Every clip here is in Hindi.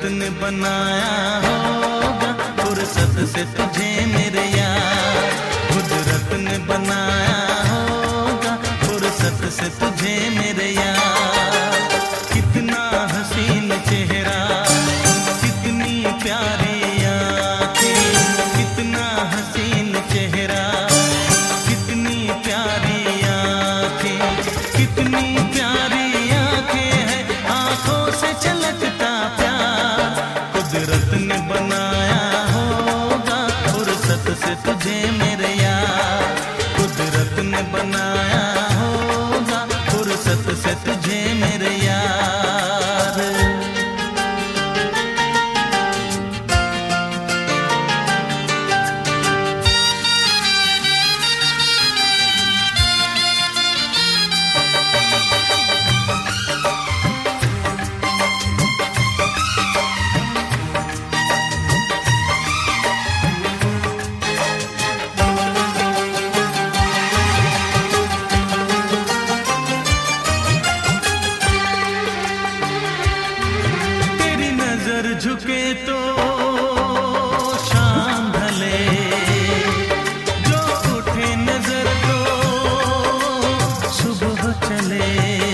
ने बनाया होगा फुर्सत से तुझे मेरे यार, कुदरत ने बनाया होगा फुर्सत से तुझे मेरे यार। कितना हसीन चेहरा, कितनी प्यारी आँखें, कितना हसीन चेहरा, कितनी प्यारी आँखें, कितनी प्यारी आँखें हैं, आँखों से छलकता प्यार। कुदरत ने बनाया होगा फुर्सत से तुझे मेरे यार, कुदरत ने बनाया होगा फुर्सत से तुझे मेरे यार। झुके तो शाम ढले, जो उठे नजर तो सुबह चले।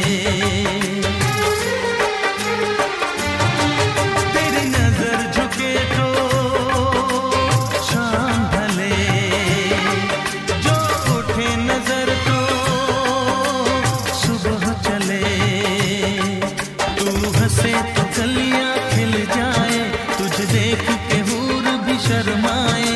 तेरी नजर झुके तो शाम ढले, जो उठे नजर तो सुबह चले। तू हंसे तो गलियां खिल जाए, तुझे देख के हूर भी शर्माए।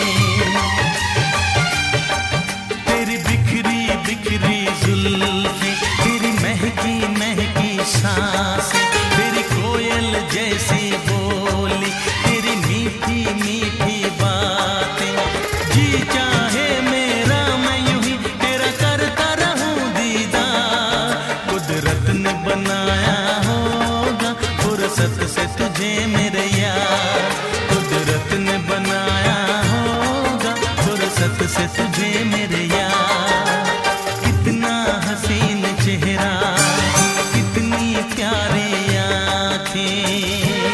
तेरी बिखरी बिखरी जुल्फें, तेरी महकी महकी सांसें, तेरी कोयल जैसी बोली, तेरी मीठी मीठी बातें। जी चाहे मेरा मैं यूं ही तेरा करता रहूं दीदार। कुदरत ने बनाया होगा फुर्सत से तुझे मेरे यार, कुदरत ने बनाया होगा फुर्सत से तुझे मेरे यार। कितना हसीन चेहरा, कितनी प्यारी आँखें।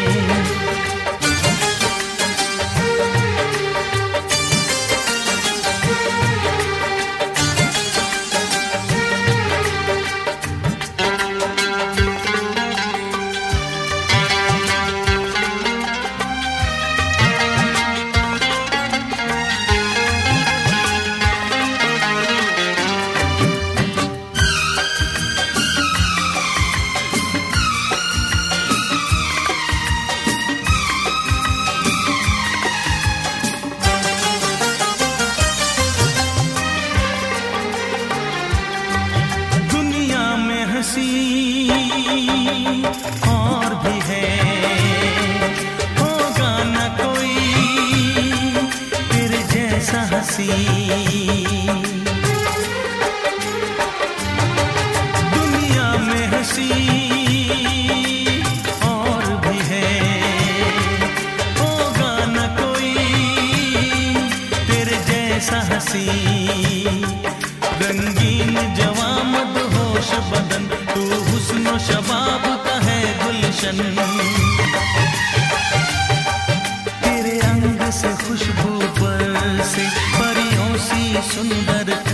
और भी है, होगा न कोई तेरे जैसा हंसी। दुनिया में हंसी और भी है, होगा न कोई तेरे जैसा हंसी। रंगीन जवां मदहोश बदन, तू हुस्न शबाब का है गुलशन। तेरे अंग से खुशबू बरसे, परियों सी सुंदर